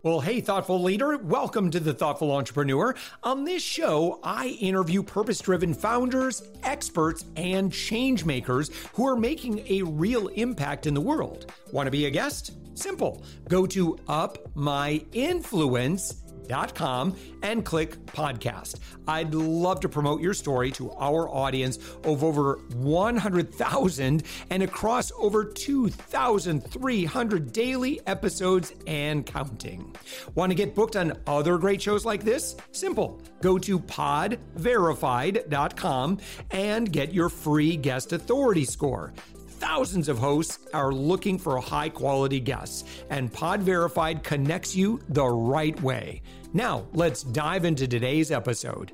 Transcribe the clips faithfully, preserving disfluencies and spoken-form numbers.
Well, hey, thoughtful leader, welcome to the Thoughtful Entrepreneur. On this show, I interview purpose-driven founders, experts, and change makers who are making a real impact in the world. Want to be a guest? Simple. Go to up my influence dot com and click podcast. I'd love to promote your story to our audience of over one hundred thousand and across over two thousand three hundred daily episodes and counting. Want to get booked on other great shows like this? Simple. Go to pod verified dot com and get your free guest authority score. Thousands of hosts are looking for high quality guests, and Pod Verified connects you the right way. Now, let's dive into today's episode.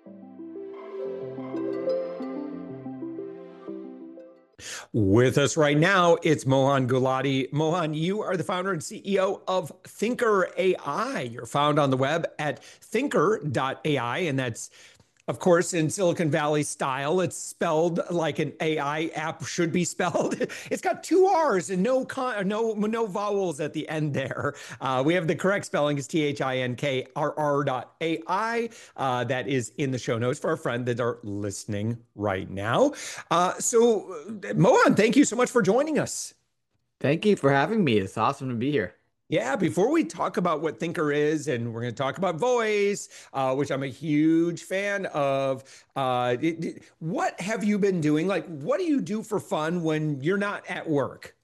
With us right now, it's Mohan Gulati. Mohan, you are the founder and C E O of Thinker A I. You're found on the web at thinker dot A I, and that's of course, in Silicon Valley style. It's spelled like an A I app should be spelled. It's got two R's and no con- no no vowels at the end there. Uh, we have the correct spelling is T H I N K R R dot A I. Uh, that is in the show notes for our friend that are listening right now. Uh, so, Mohan, thank you so much for joining us. Thank you for having me. It's awesome to be here. Yeah, before we talk about what Thinker is, and we're going to talk about voice, uh, which I'm a huge fan of, uh, it, it- what have you been doing? Like, what do you do for fun when you're not at work?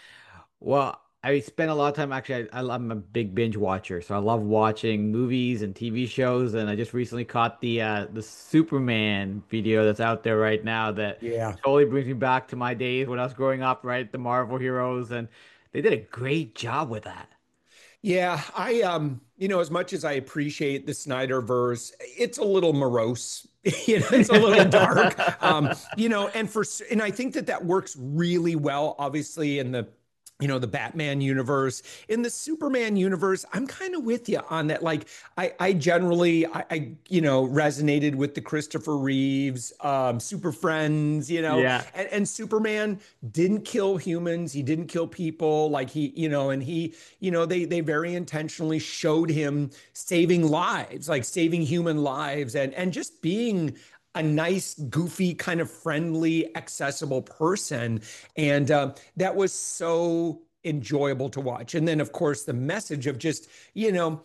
Well, I spend a lot of time actually. I, I'm a big binge watcher, so I love watching movies and T V shows. And I just recently caught the uh, the Superman video that's out there right now that Yeah. totally brings me back to my days when I was growing up, right? The Marvel heroes, and they did a great job with that. Yeah, I um, you know, as much as I appreciate the Snyderverse, it's a little morose. You know, it's a little dark. Um, you know, and for and I think that that works really well, obviously, in the you know the Batman universe. In the Superman universe, I'm kind of with you on that. Like, I I generally I, I you know resonated with the Christopher Reeves um, Super Friends. You know, Yeah. and, and Superman didn't kill humans. He didn't kill people. Like he you know, and he you know they they very intentionally showed him saving lives, like saving human lives, and and just being a nice, goofy, kind of friendly, accessible person. And uh, that was so enjoyable to watch. And then, of course, the message of just, you know,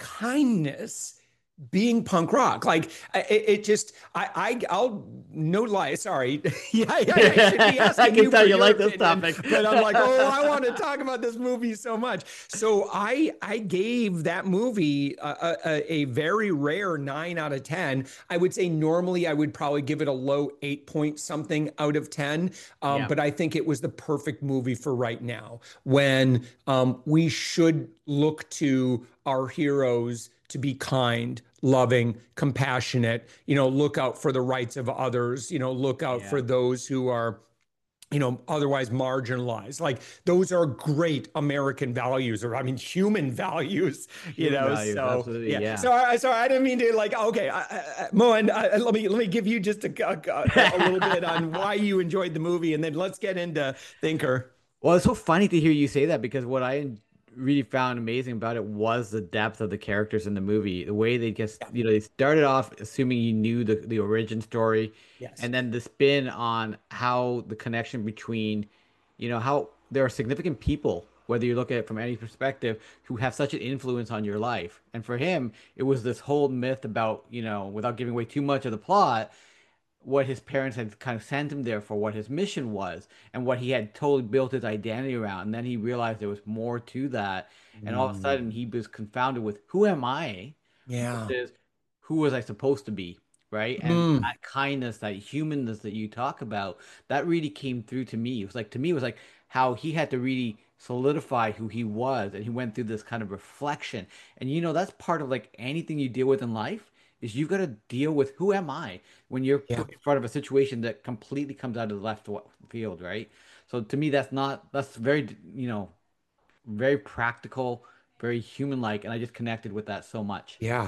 kindness being punk rock. Like it, it just, I, I, I'll no lie. Sorry. Yeah, yeah, I should be I asking can you tell for you your like this opinion, topic. but I'm like, oh, I want to talk about this movie so much. So I, I gave that movie a, a, a very rare nine out of ten. I would say normally I would probably give it a low eight point something out of ten. Um, Yeah. but I think it was the perfect movie for right now when um, we should look to our heroes to be kind, loving, compassionate, you know, look out for the rights of others, you know, look out Yeah. for those who are, you know, otherwise marginalized. Like those are great American values, or I mean, human values, you Human know. values. So Absolutely. yeah. Yeah. So I, so I didn't mean to like. Okay, I, I, Moen, uh, let me let me give you just a, a, a little bit on why you enjoyed the movie, and then let's get into Thinker. Well, it's so funny to hear you say that because what I really found amazing about it was the depth of the characters in the movie. The way they just, Yeah. you know, they started off assuming you knew the, the origin story, Yes. and then the spin on how the connection between, you know, how there are significant people, whether you look at it from any perspective, who have such an influence on your life. And for him, it was this whole myth about, you know, without giving away too much of the plot, what his parents had kind of sent him there for, what his mission was, and what he had totally built his identity around. And then he realized there was more to that. And all of a Mm, sudden, he was confounded with who am I yeah. versus who was I supposed to be, right? And Mm, that kindness, that humanness that you talk about, that really came through to me. It was like, to me, it was like how he had to really solidify who he was. And he went through this kind of reflection. And, you know, that's part of like anything you deal with in life is you've got to deal with who am I when you're yeah. put in front of a situation that completely comes out of the left wa- field, right? So to me, that's not, that's very, you know, very practical, very human-like, and I just connected with that so much. Yeah.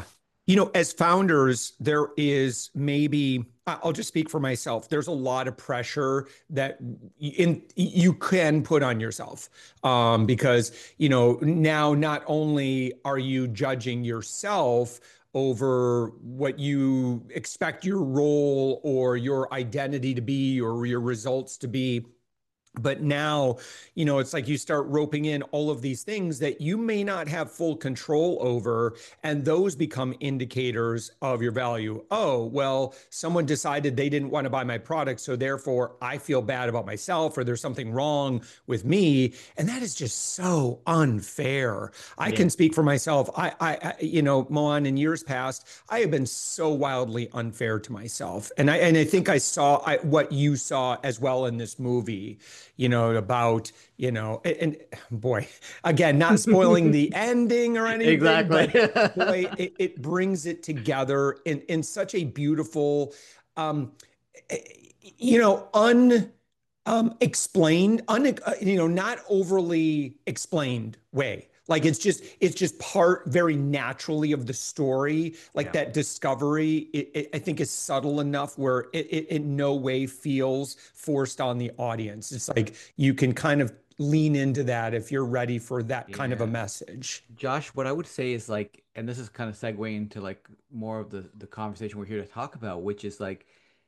You know, as founders, there is maybe, I- will just speak for myself. There's a lot of pressure that in you can put on yourself, um, because, you know, now not only are you judging yourself over what you expect your role or your identity to be or your results to be, but now, you know, it's like you start roping in all of these things that you may not have full control over, and those become indicators of your value. Oh, well, someone decided they didn't want to buy my product, so therefore I feel bad about myself, or there's something wrong with me. And that is just so unfair. I Yeah. can speak for myself. I, I, I you know, Moan, in years past, I have been so wildly unfair to myself. And I, and I think I saw I, what you saw as well in this movie, you know, about, you know, and, and boy, again, not spoiling the ending or anything, Exactly. but boy, it, it brings it together in, in such a beautiful, um, you know, un, um, explained, un, uh, you know, not overly explained way. Like it's just, it's just part very naturally of the story. Like Yeah. that discovery, it, it, I think is subtle enough where it, it in no way feels forced on the audience. It's like you can kind of lean into that if you're ready for that kind of a Yeah. message. Josh, what I would say is like, and this is kind of segueing into like more of the the conversation we're here to talk about, which is like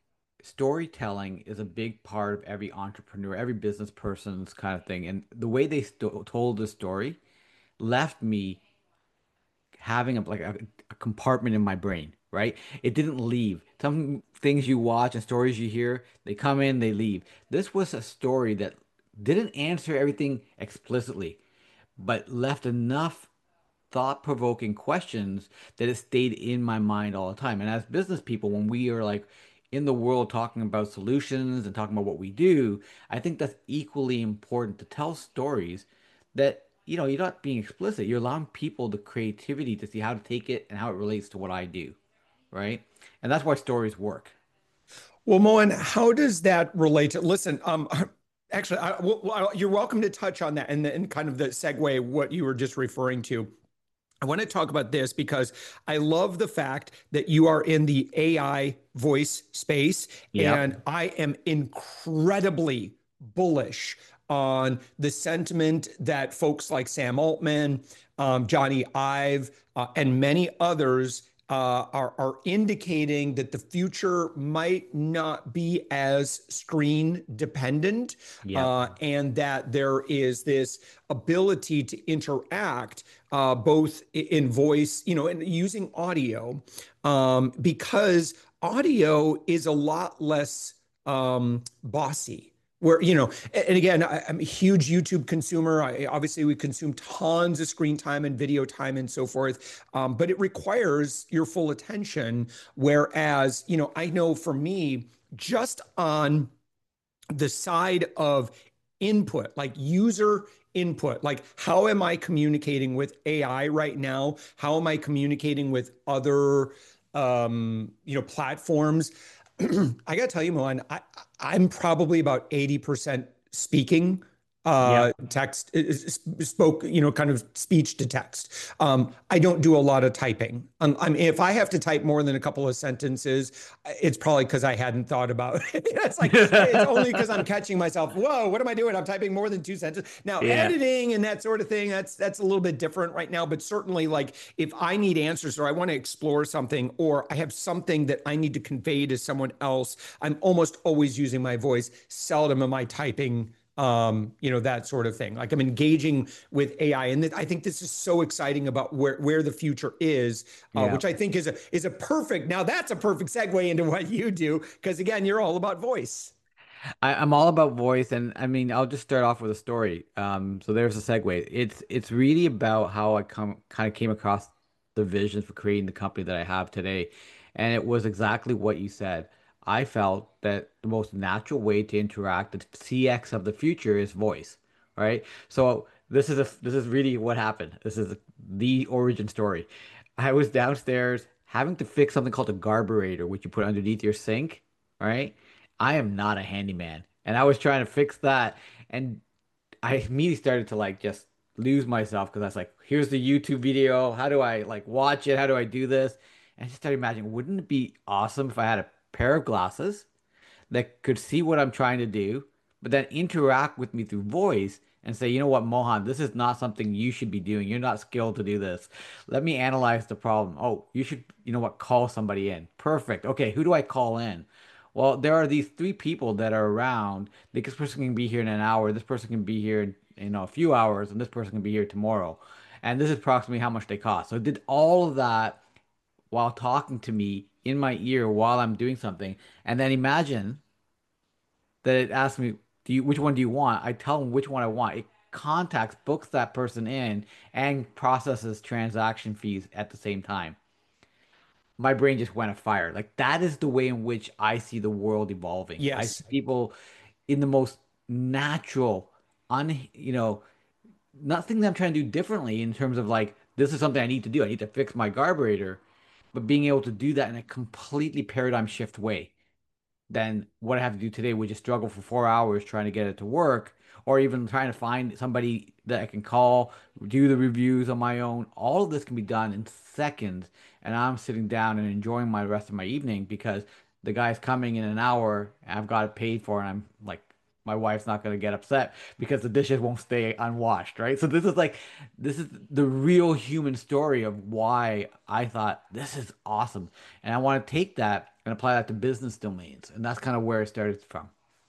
storytelling is a big part of every entrepreneur, every business person's kind of thing. And the way they sto told the story left me having a like a, a compartment in my brain, right? It didn't leave. Some things you watch and stories you hear, they come in, they leave. This was a story that didn't answer everything explicitly, but left enough thought-provoking questions that it stayed in my mind all the time. And as business people, when we are like in the world talking about solutions and talking about what we do, I think that's equally important to tell stories that, you know, you're not being explicit. You're allowing people the creativity to see how to take it and how it relates to what I do, right? And that's why stories work. Well, Moen, how does that relate to, listen, um, actually, I, well, you're welcome to touch on that and, and kind of the segue, what you were just referring to. I want to talk about this because I love the fact that you are in the A I voice space, Yep. and I am incredibly bullish on the sentiment that folks like Sam Altman, um, Johnny Ive, uh, and many others uh, are, are indicating that the future might not be as screen dependent, Yep. uh, and that there is this ability to interact uh, both in voice, you know, and using audio, um, because audio is a lot less um, bossy. Where, you know, and again, I, I'm a huge YouTube consumer. I, obviously, we consume tons of screen time and video time and so forth, um, but it requires your full attention. Whereas, you know, I know for me, just on the side of input, like user input, like how am I communicating with A I right now? How am I communicating with other, um, you know, platforms? I gotta tell you, Mohan, I, I'm probably about eighty percent speaking, uh, Yep. text, uh, spoke, you know, kind of speech to text. Um, I don't do a lot of typing. Um, I mean, if I have to type more than a couple of sentences, it's probably because I hadn't thought about it. It's like, it's only because I'm catching myself. Whoa, what am I doing? I'm typing more than two sentences. Now, Yeah. editing and that sort of thing, that's that's a little bit different right now. But certainly, like if I need answers or I want to explore something or I have something that I need to convey to someone else, I'm almost always using my voice. Seldom am I typing, um, you know, that sort of thing. Like I'm engaging with A I, and th- I think this is so exciting about where where the future is, uh, Yeah. which I think is a is a perfect. Now that's a perfect segue into what you do, because again, you're all about voice. I, I'm all about voice, and I mean, I'll just start off with a story. Um, so there's a segue. It's it's really about how I come kind of came across the vision for creating the company that I have today, and it was exactly what you said. I felt that the most natural way to interact, the C X of the future, is voice, right? So this is a this is really what happened. This is the origin story. I was downstairs having to fix something called a garburator, which you put underneath your sink, right? I am not a handyman. And I was trying to fix that. And I immediately started to like just lose myself because I was like, here's the YouTube video. How do I like watch it? How do I do this? And I just started imagining, wouldn't it be awesome if I had a pair of glasses that could see what I'm trying to do, but then interact with me through voice and say, you know what, Mohan, this is not something you should be doing. You're not skilled to do this. Let me analyze the problem. Oh, you should, you know what, call somebody in. Perfect. Okay, who do I call in? Well, there are these three people that are around. This person can be here in an hour. This person can be here in, you know, a few hours, and this person can be here tomorrow. And this is approximately how much they cost. So it did all of that while talking to me in my ear while I'm doing something. And then imagine that it asks me, do you, which one do you want? I tell them which one I want. It contacts, books that person in, and processes transaction fees at the same time. My brain just went afire. Like that is the way in which I see the world evolving. I see Yes. people in the most natural, un, you know, nothing that I'm trying to do differently in terms of like, this is something I need to do. I need to fix my carburetor, but being able to do that in a completely paradigm shift way than what I have to do today, which is struggle for four hours trying to get it to work, or even trying to find somebody that I can call, do the reviews on my own. All of this can be done in seconds, and I'm sitting down and enjoying my rest of my evening because the guy's coming in an hour, and I've got it paid for, and I'm like, my wife's not going to get upset because the dishes won't stay unwashed, right? So this is like, this is the real human story of why I thought this is awesome. And I want to take that and apply that to business domains. And that's kind of where it started from.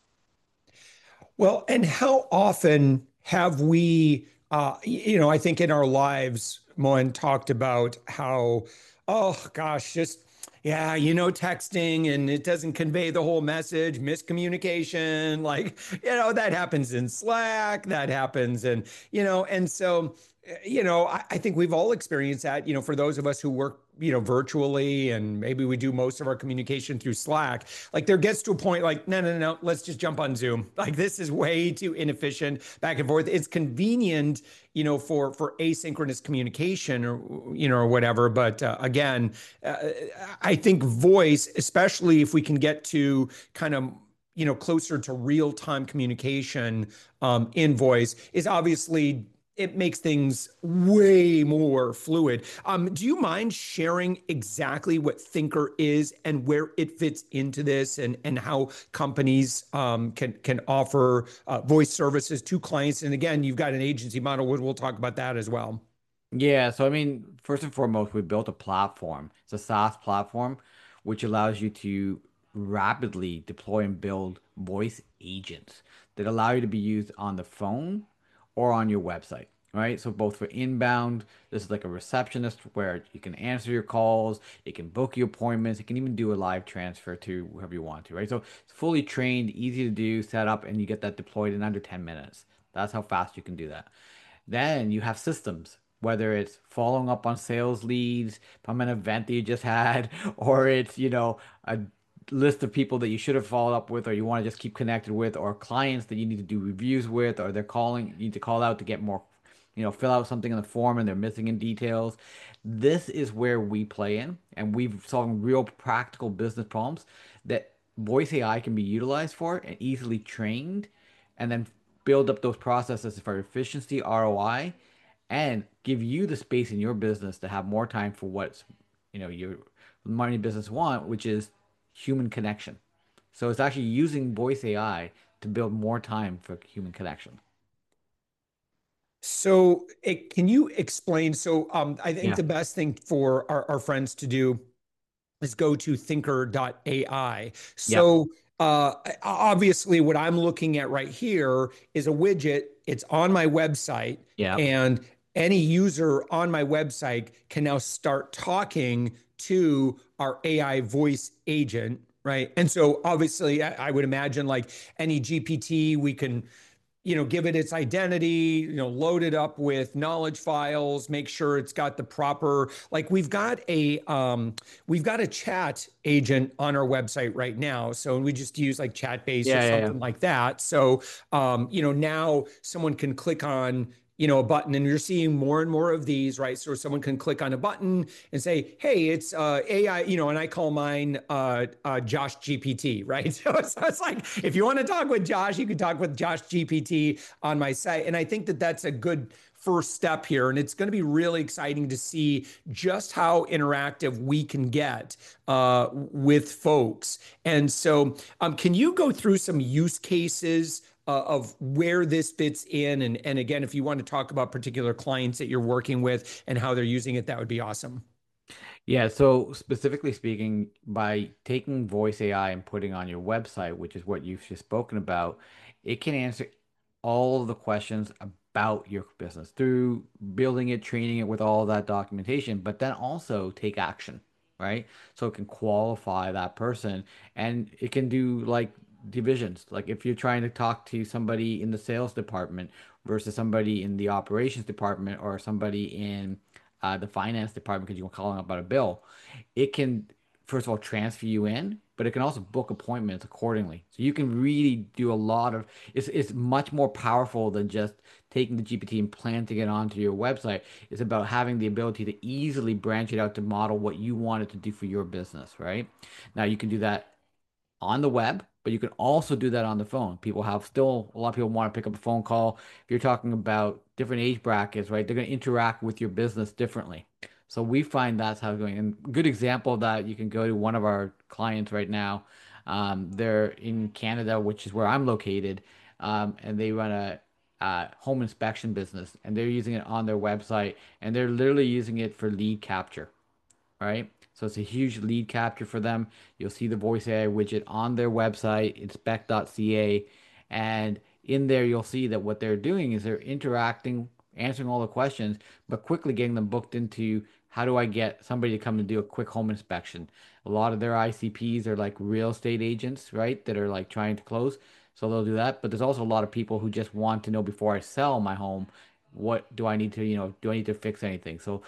Well, and how often have we, uh, you know, I think in our lives, Moen talked about how, oh gosh, just, yeah, you know, texting and it doesn't convey the whole message, miscommunication, like, you know, that happens in Slack, that happens. And, you know, and so, you know, I, I think we've all experienced that, you know, for those of us who work, you know, virtually and maybe we do most of our communication through Slack, like there gets to a point like, no, no, no, no, let's just jump on Zoom. Like this is way too inefficient back and forth. It's convenient, you know, for for asynchronous communication or, you know, or whatever. But uh, again, uh, I think voice, especially if we can get to kind of you know closer to real time communication um, in voice, is obviously it makes things way more fluid. Um, do you mind sharing exactly what Thinker is and where it fits into this, and and how companies um, can can offer uh, voice services to clients? And again, you've got an agency model. We'll, we'll talk about that as well. Yeah, so I mean, first and foremost, we built a platform. It's a SaaS platform, which allows you to rapidly deploy and build voice agents that allow you to be used on the phone or on your website, right? So both for inbound, this is like a receptionist where you can answer your calls, it can book your appointments, it can even do a live transfer to whoever you want to, right? So it's fully trained, easy to do, set up, and you get that deployed in under ten minutes. That's how fast you can do that. Then you have systems, whether it's following up on sales leads from an event that you just had, or it's, you know, a list of people that you should have followed up with, or you want to just keep connected with, or clients that you need to do reviews with, or they're calling, you need to call out to get more, you know, fill out something in the form and they're missing in details. This is where we play in, and we've solved real practical business problems that voice A I can be utilized for and easily trained, and then build up those processes for efficiency, R O I, and give you the space in your business to have more time for what's, you know, your money business want, which is human connection. So it's actually using voice A I to build more time for human connection. So, it, can you explain? So, um, I think Yeah. the best thing for our, our friends to do is go to thinker dot A I. Yep. So, uh, obviously, what I'm looking at right here is a widget. It's on my website, Yep. and any user on my website can now start talking to our A I voice agent, right? And so, obviously, I, I would imagine like any G P T, we can you know, give it its identity, you know, load it up with knowledge files, make sure it's got the proper, like we've got a, um, we've got a chat agent on our website right now. So we just use like Chatbase or Yeah, yeah, yeah. something like that. So, um, you know, now someone can click on, you know, a button, and you're seeing more and more of these, right? So someone can click on a button and say, "Hey, it's uh, A I," you know, and I call mine uh, uh, Josh G P T, right? So it's, so it's like if you want to talk with Josh, you can talk with Josh G P T on my site, and I think that that's a good first step here. And it's going to be really exciting to see just how interactive we can get uh, with folks. And so, um, can you go through some use cases uh, of where this fits in? And, and again, if you want to talk about particular clients that you're working with and how they're using it, that would be awesome. Yeah, so specifically speaking, by taking voice A I and putting on your website, which is what you've just spoken about, it can answer all of the questions about your business through building it, training it with all that documentation, but then also take action, right? So it can qualify that person and it can do like divisions. Like if you're trying to talk to somebody in the sales department versus somebody in the operations department or somebody in uh, the finance department because you're calling about a bill, it can first of all transfer you in, but it can also book appointments accordingly. So you can really do a lot of it's it's much more powerful than just taking the G P T and planting it onto your website. It's about having the ability to easily branch it out to model what you want it to do for your business, right? Now you can do that on the web, but you can also do that on the phone. People have still a lot of people want to pick up a phone call. If you're talking about different age brackets, right? They're going to interact with your business differently. So we find that's how it's going. And a good example of that, you can go to one of our clients right now. Um, they're in Canada, which is where I'm located, um, and they run a uh, home inspection business, and they're using it on their website, and they're literally using it for lead capture, right? So it's a huge lead capture for them. You'll see the voice A I widget on their website, inspect dot c a, and in there you'll see that what they're doing is they're interacting, answering all the questions, but quickly getting them booked into how do I get somebody to come and do a quick home inspection. A lot of their I C Ps are like real estate agents, right? That are like trying to close. So they'll do that. But there's also a lot of people who just want to know before I sell my home, what do I need to, you know, do I need to fix anything? So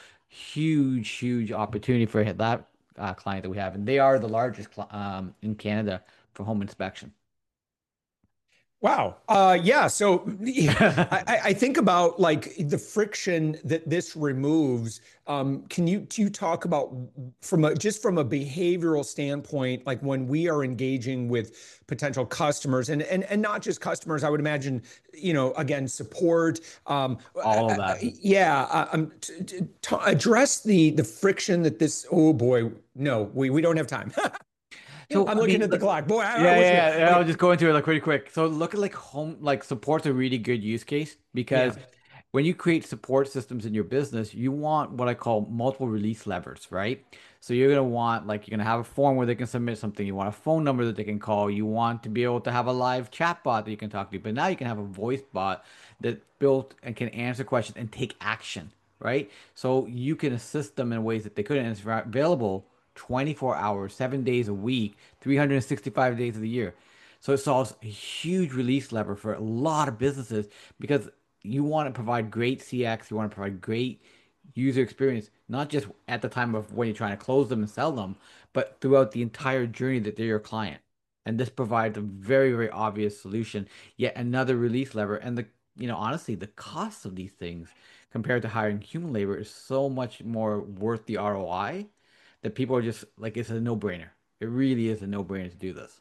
huge, huge opportunity for that uh, client that we have, and they are the largest cl um, in Canada for home inspection. Wow. Uh, yeah. So I, I think about like the friction that this removes. Um, can you do you talk about from a just from a behavioral standpoint, like when we are engaging with potential customers and and and not just customers, I would imagine, you know, again, support. Um, I- All of I- that. yeah. uh, Um, t- t- t- address the the friction that this. Oh boy, no, we we don't have time. So, I'm I looking mean, at the look- clock. Boy, I, I yeah, wish we. yeah, yeah. I'll Okay. just go into it like pretty quick. So, look at like home, like support's a really good use case Yeah. because when you create support systems in your business, you want what I call multiple release levers, right? So you're gonna want like you're gonna have a form where they can submit something. You want a phone number that they can call. You want to be able to have a live chat bot that you can talk to. But now you can have a voice bot that built and can answer questions and take action, right? So you can assist them in ways that they couldn't. And it's available twenty-four hours, seven days a week, three hundred sixty-five days of the year. So it solves a huge release lever for a lot of businesses because you want to provide great C X, you want to provide great user experience, not just at the time of when you're trying to close them and sell them, but throughout the entire journey that they're your client. And this provides a very, very obvious solution, yet another release lever. And the, you know, honestly, the cost of these things compared to hiring human labor is so much more worth the R O I that people are just like, it's a no-brainer. It really is a no-brainer to do this.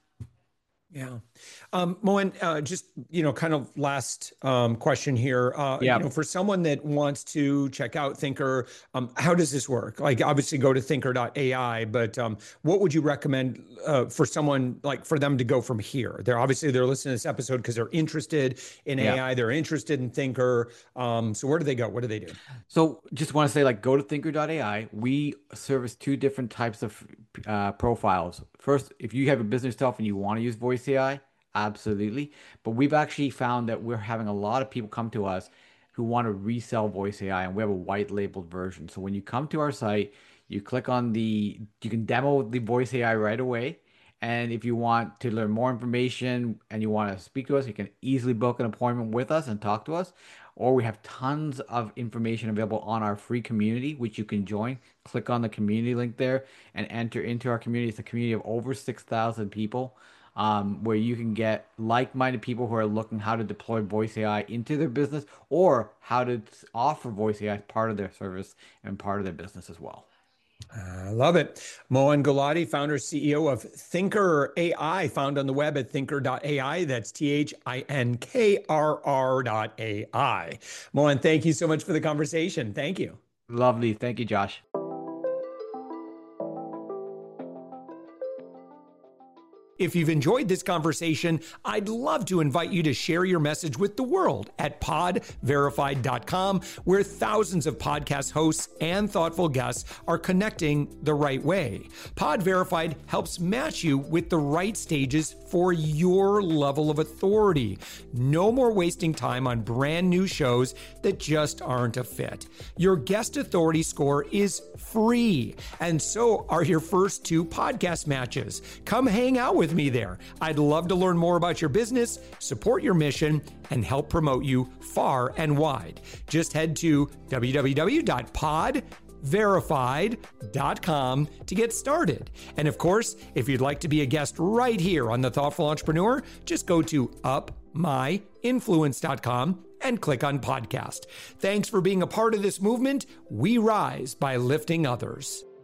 Yeah. Um, Moen, uh, just, you know, kind of last um, question here. Uh, you Yeah. know, for someone that wants to check out Thinker, um, how does this work? Like, obviously go to thinker dot A I, but um, what would you recommend uh, for someone like for them to go from here? They're obviously they're listening to this episode because they're interested in Yeah. A I, they're interested in Thinker. Um, so where do they go? What do they do? So just want to say, like, go to thinker dot A I. We service two different types of uh, profiles. First, if you have a business self and you want to use voice A I, absolutely. But we've actually found that we're having a lot of people come to us who want to resell voice A I, and we have a white labeled version. So when you come to our site, you click on the, you can demo the voice A I right away. And if you want to learn more information and you want to speak to us, you can easily book an appointment with us and talk to us. Or we have tons of information available on our free community, which you can join. Click on the community link there and enter into our community. It's a community of over six thousand people. um, where you can get like-minded people who are looking how to deploy voice A I into their business or how to offer voice A I as part of their service and part of their business as well. I love it. Mohan Gulati, founder, C E O of Thinker A I, found on the web at thinker dot A I. That's T H I N K R R dot A I. Mohan, thank you so much for the conversation. Thank you. Lovely. Thank you, Josh. If you've enjoyed this conversation, I'd love to invite you to share your message with the world at pod verified dot com, where thousands of podcast hosts and thoughtful guests are connecting the right way. Pod Verified helps match you with the right stages for your level of authority. No more wasting time on brand new shows that just aren't a fit. Your guest authority score is free, and so are your first two podcast matches. Come hang out with me there. I'd love to learn more about your business, support your mission, and help promote you far and wide. Just head to w w w dot pod verified dot com to get started. And of course, if you'd like to be a guest right here on The Thoughtful Entrepreneur, just go to up my influence dot com and click on podcast. Thanks for being a part of this movement. We rise by lifting others.